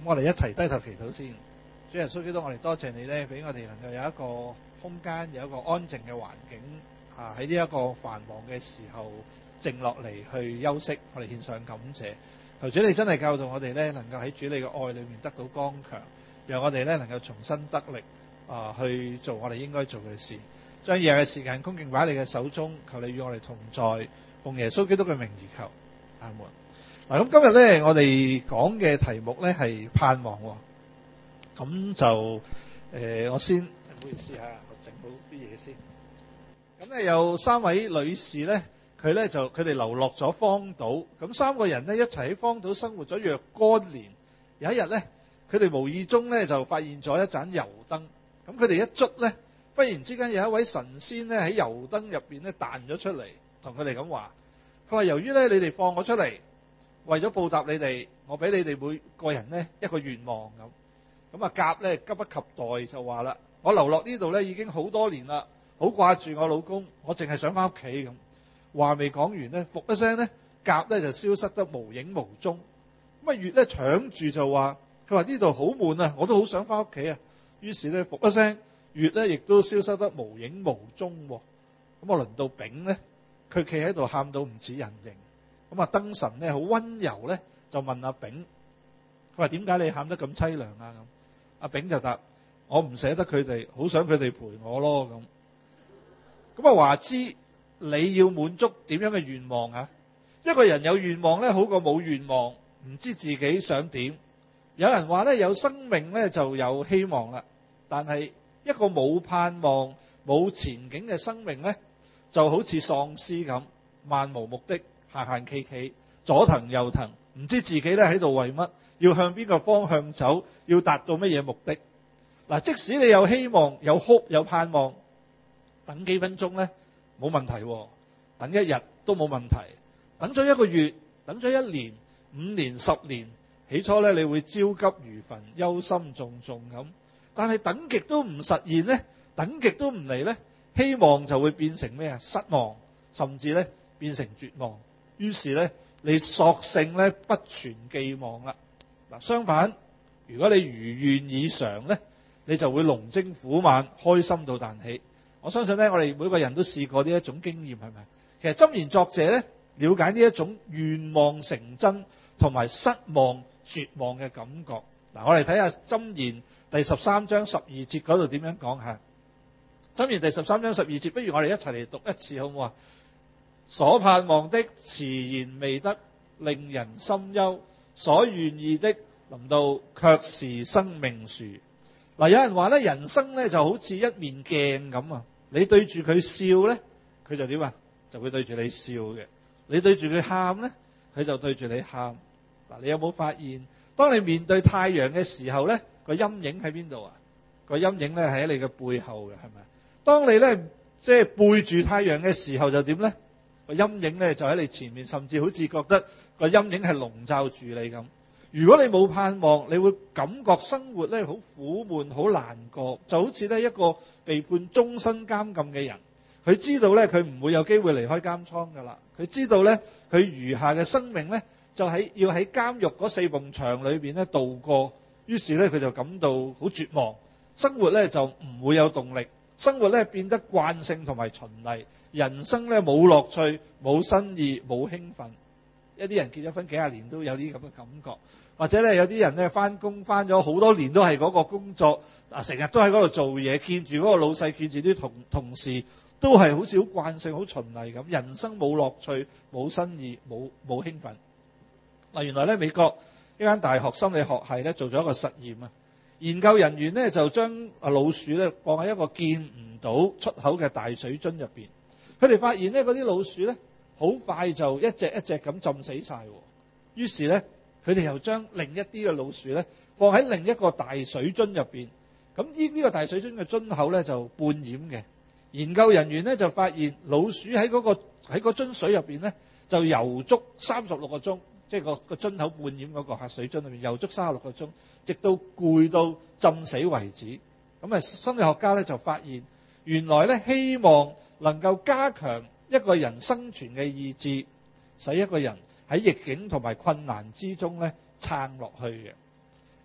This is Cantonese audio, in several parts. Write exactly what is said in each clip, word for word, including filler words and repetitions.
我哋一齊低頭祈禱先。主耶穌基督，我哋多謝你咧，俾我哋能夠有一個空間，有一個安靜嘅環境啊，喺呢一個繁忙嘅時候靜落嚟去休息。我哋獻上感謝。求主你真係教導我哋咧，能夠喺主你嘅愛裏面得到剛強，讓我哋咧能夠重新得力啊，去做我哋應該做嘅事。將以下嘅時間恭敬擺喺你嘅手中，求你與我哋同在，奉耶穌基督嘅名而求，阿門。嗱，咁今日咧我哋講嘅題目咧係盼望。咁就誒、呃，我先唔好意思嚇，我整好啲嘢先。咁咧有三位女士咧，佢咧就佢哋流落咗荒島。咁三個人咧一齊喺荒島生活咗若干年。有一日咧，佢哋無意中咧就發現咗一盞油燈。咁佢哋一捽咧，忽然之間有一位神仙咧喺油燈入邊咧彈咗出嚟，同佢哋咁話：佢話由於咧你哋放我出嚟，為咗報答你哋，我俾你哋每個人咧一個願望咁。咁啊，甲咧急不及待就話啦：我流落呢度咧已經好多年啦，好掛住我老公，我淨係想翻屋企咁。話未講完咧，噗一聲咧，甲咧就消失得無影無蹤。咁啊，乙咧搶住就話：佢話呢度好悶啊，我都好想翻屋企啊。於是咧，噗一聲，乙咧亦都消失得無影無蹤。咁我輪到丙咧，佢企喺度喊到唔似人形。咁啊，燈神咧好溫柔咧，就問阿丙：佢話點解你喊得咁凄涼啊？咁阿丙就答：我唔捨得佢哋，好想佢哋陪我咯。咁咁啊，話知你要滿足點樣嘅願望啊？一個人有願望咧，好過冇願望，唔知自己想點。有人話咧，有生命咧就有希望啦，但係一個冇盼望、冇前景嘅生命咧，就好似喪屍咁，漫無目的，行行企企，左騰右騰，唔知自己咧喺度為乜，要向邊個方向走，要達到乜嘢目的。嗱，即使你有希望、有 hope、有盼望，等幾分鐘咧冇問題，等一日都冇問題，等咗一個月，等咗一年、五年、十年，起初咧你會焦急如焚、憂心忡忡咁，但係等極都唔實現咧，等極都唔嚟咧，希望就會變成咩啊？失望，甚至咧變成絕望。於是咧，你索性咧不存寄望啦。嗱，相反，如果你如願以償咧，你就會龍精虎猛，開心到彈起。我相信咧，我哋每個人都試過呢一種經驗，係咪？其實箴言作者咧，了解呢一種願望成真同埋失望絕望嘅感覺。嗱，我哋睇下箴言第十三章十二節嗰度點樣講下。箴言第十三章十二節，不如我哋一齊嚟讀一次好唔好啊？所盼望的遲延未得，令人心憂；所願意的臨到，卻是生命樹。嗱，有人話咧，人生咧就好似一面鏡咁啊！你對住佢笑咧，佢就點啊？就會對住你笑嘅。你對住佢喊咧，佢就對住你喊。嗱，你有冇發現，當你面對太陽嘅時候咧，個陰影喺邊度啊？個陰影咧係喺你嘅背後嘅，係咪？當你咧即係背住太陽嘅時候就點咧？個陰影咧就喺你前面，甚至好似覺得個陰影係籠罩住你咁。如果你冇盼望，你會感覺生活咧好苦悶、好難過，就好似咧一個被判終身監禁嘅人。佢知道咧佢唔會有機會離開監倉噶啦，佢知道咧佢餘下嘅生命咧就喺要喺監獄嗰四埲牆裏邊咧度過。於是咧佢就感到好絕望，生活咧就唔會有動力，生活咧變得慣性同埋循例，人生咧冇樂趣、冇新意、冇興奮。一啲人結咗婚幾廿年都有啲咁嘅感覺，或者咧有啲人咧翻工翻咗好多年都係嗰個工作，啊成日都喺嗰度做嘢，見住嗰個老細，見住啲同同事，都係好似好慣性、好循例咁，人生冇樂趣、冇新意、冇冇興奮。嗱，原來咧美國一間大學心理學系咧做咗一個實驗啊，研究人員咧就將啊老鼠咧放喺一個見唔到出口嘅大水樽入邊，佢哋發現咧嗰啲老鼠咧好快就一隻一隻咁浸死晒。於是咧佢哋又將另一啲嘅老鼠咧放喺另一個大水樽入邊，咁呢呢個大水樽嘅樽口咧就半掩嘅。研究人員咧就發現老鼠喺嗰個喺嗰樽水入邊咧就游足三十六個鐘，即係個個樽口半掩嗰個水樽裏面游足三十六個鐘，直到攰到浸死為止。咁啊，心理學家咧就發現，原來咧希望能夠加強一個人生存嘅意志，使一個人喺逆境同埋困難之中咧撐落去嘅。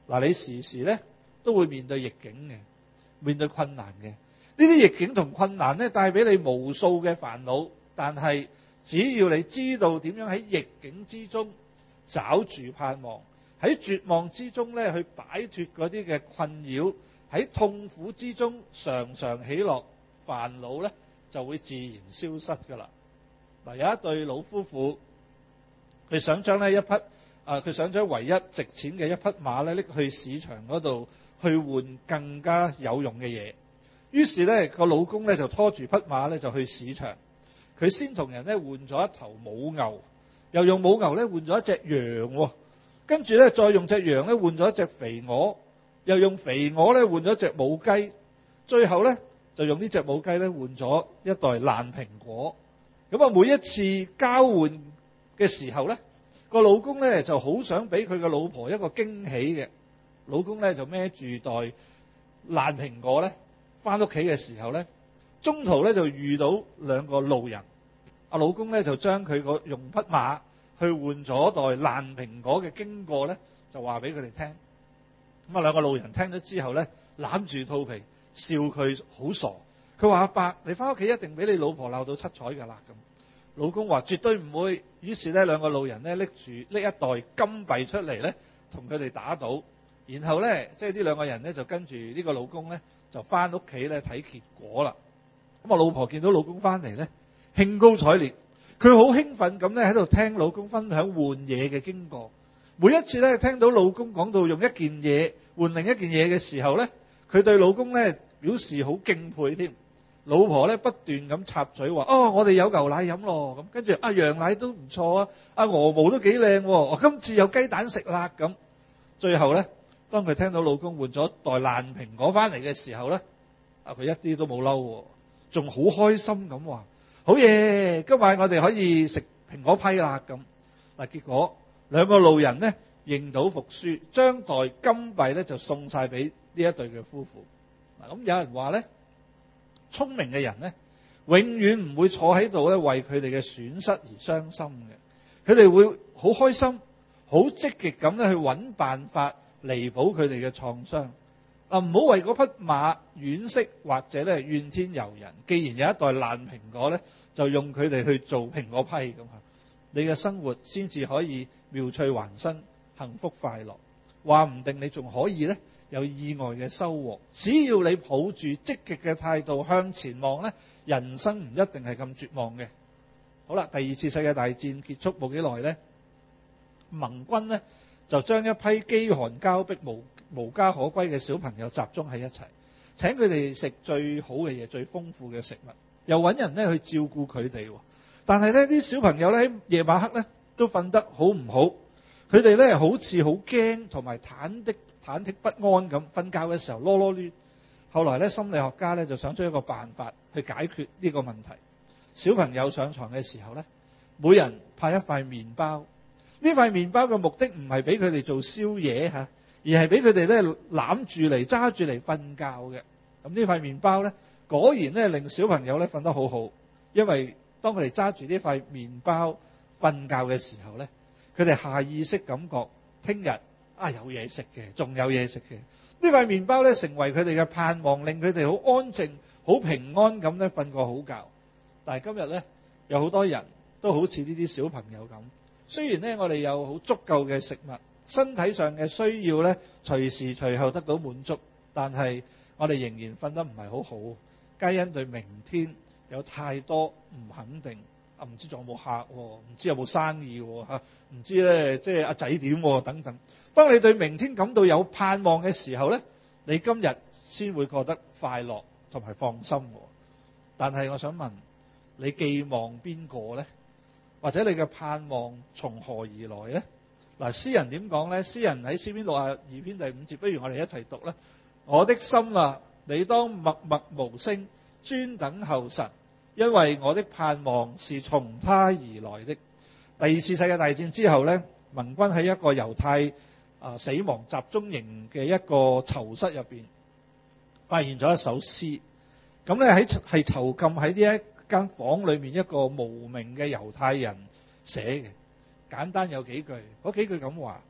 嗱，你時時咧都會面對逆境嘅，面對困難嘅。呢啲逆境同困難咧帶俾你無數嘅煩惱，但係只要你知道點樣喺逆境之中找住盼望，喺絕望之中咧去擺脫嗰啲嘅困擾，喺痛苦之中常常喜樂，煩惱咧就會自然消失噶啦。嗱，有一對老夫婦，佢想將呢一匹啊，佢想將唯一值錢嘅一匹馬咧拎去市場嗰度去換更加有用嘅嘢。於是咧個老公咧就拖住匹馬咧就去市場，佢先同人咧換咗一頭母牛，又用母牛咧換咗一隻羊，跟住咧再用隻羊咧換咗一隻肥鵝，又用肥鵝咧換咗一隻母雞，最後咧就用呢隻母雞咧換咗一袋爛蘋果。咁啊，每一次交換嘅時候咧，個老公咧就好想俾佢嘅老婆一個驚喜嘅。老公咧就孭住袋爛蘋果咧，翻屋企嘅時候咧，中途咧就遇到兩個路人。阿老公咧就將佢個用匹馬去換咗袋爛蘋果嘅經過咧，就話俾佢哋聽。咁啊，兩個路人聽咗之後咧，攬住肚皮笑佢好傻。佢話：阿伯，你翻屋企一定俾你老婆鬧到七彩㗎啦咁。老公話：絕對唔會。於是咧，兩個路人咧拎住拎一袋金幣出嚟咧，同佢哋打賭。然後咧，即係呢兩個人咧就跟住呢個老公咧就翻屋企咧睇結果啦。咁啊，老婆見到老公翻嚟咧，興高采烈，佢好興奮咁咧喺度聽老公分享換嘢嘅經過。每一次咧聽到老公講到用一件嘢換另一件嘢嘅時候咧，佢對老公咧表示好敬佩添。老婆咧不斷咁插嘴話：哦，我哋有牛奶飲咯。咁跟住啊，羊奶都唔錯啊，阿鵝毛都幾靚，我今次有雞蛋食啦。咁最後咧，當佢聽到老公換咗袋爛蘋果翻嚟嘅時候咧，啊佢一啲都冇嬲，仲好開心咁話：好嘢，今晚我哋可以食蘋果批啦。咁嗱，結果兩個路人咧認賭服輸，將袋金幣咧就送晒俾呢一對嘅夫婦。嗱，咁有人話咧，聰明嘅人咧，永遠唔會坐喺度咧為佢哋嘅損失而傷心嘅，佢哋會好開心、好積極咁咧去揾辦法彌補佢哋嘅創傷。啊，唔好為嗰匹馬惋惜或者咧怨天尤人。既然有一袋爛蘋果咧，就用佢哋去做蘋果批咁啊，你嘅生活先至可以妙趣橫生、幸福快樂。話唔定你仲可以咧有意外嘅收穫。只要你抱住積極嘅態度向前望咧，人生唔一定係咁絕望嘅。好啦，第二次世界大戰結束冇幾耐咧，盟軍咧就將一批飢寒交迫、無無家可歸嘅小朋友集中喺一齊，請佢哋食最好嘅嘢、最豐富嘅食物，又揾人咧去照顧佢哋。但係呢啲小朋友咧喺夜晚黑咧都瞓得好唔好，佢哋咧好似好驚同埋忐忑忐忑不安咁，瞓覺嘅時候囉囉攣。後來咧心理學家咧就想出一個辦法去解決呢個問題。小朋友上床嘅時候咧，每人派一塊麵包。呢塊麵包嘅目的唔係俾佢哋做宵夜吓，而係俾佢哋咧攬住嚟揸住嚟瞓覺嘅。咁呢塊麵包咧，果然咧令小朋友咧瞓得好好，因為當佢哋揸住呢塊麵包瞓覺嘅時候咧，佢哋下意識感覺聽日啊有嘢食嘅，仲有嘢食嘅。呢塊麵包咧成為佢哋嘅盼望，令佢哋好安靜、好平安咁咧瞓個好覺。但係今日咧有好多人都好似呢啲小朋友咁。雖然咧，我哋有好足夠嘅食物，身體上嘅需要咧，隨時隨後得到滿足，但係我哋仍然瞓得唔係好好，皆因對明天有太多唔肯定，啊唔知仲有冇客，唔知有冇生意吓，唔知咧即係阿仔點等等。當你對明天感到有盼望嘅時候咧，你今日先會覺得快樂同埋放心。但係我想問，你寄望邊個咧？或者你嘅盼望從何而來呢？嗱，詩人點講呢？詩人喺詩篇六十二篇第五節，不如我哋一齊讀啦。我的心啊，你當默默無聲，專等候神，因為我的盼望是從他而來的。第二次世界大戰之後呢，盟軍喺一個猶太啊死亡集中營嘅一個囚室入邊，發現咗一首詩。咁咧喺係囚禁喺呢一間房裏面一個無名嘅猶太人寫嘅，簡單有幾句，嗰幾句咁話：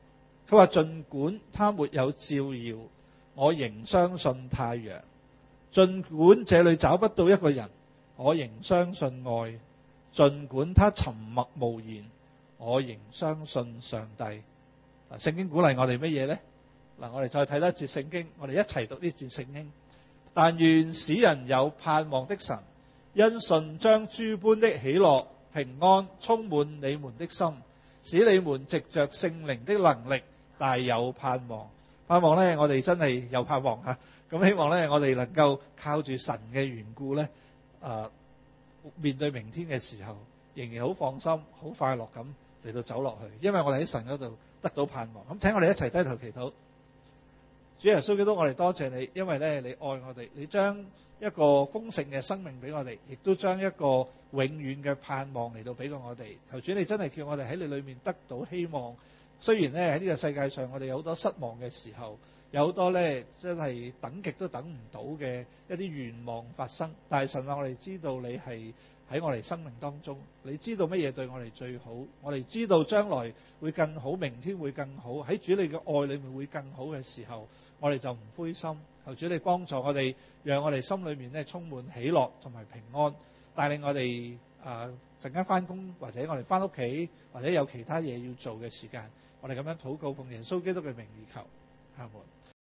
佢話儘管他沒有照耀，我仍相信太陽；儘管這裏找不到一個人，我仍相信愛；儘管他沉默無言，我仍相信上帝。嗱，聖經鼓勵我哋乜嘢呢？嗱，我哋再睇多一節聖經，我哋一齊讀呢節聖經。但願使人有盼望的神，因信將諸般的喜樂、平安充滿你們的心，使你們藉着聖靈的能力大有盼望。盼望呢，我哋真係有盼望吓。咁希望呢，我哋能夠靠住神嘅緣故呢，誒，面對明天嘅時候，仍然好放心、好快樂咁嚟到走落去，因為我哋喺神嗰度得到盼望。咁請我哋一齊低頭祈禱。主耶穌基督，我哋多謝你，因為咧你愛我哋，你將一個豐盛嘅生命俾我哋，亦都將一個永遠嘅盼望嚟到俾過我哋。求主你真係叫我哋喺你裏面得到希望。雖然咧喺呢個世界上我哋有好多失望嘅時候，有好多咧真係等極都等唔到嘅一啲願望發生，但係神啊，我哋知道你係喺我哋生命當中，你知道乜嘢對我哋最好，我哋知道將來會更好，明天會更好，喺主你嘅愛裏面會更好嘅時候，我哋就唔灰心。求主你幫助我哋，讓我哋心裏面咧充滿喜樂同埋平安，帶領我哋啊陣間翻工，或者我哋翻屋企，或者有其他嘢要做嘅時間，我哋咁樣禱告，奉耶穌基督嘅名義求，阿門。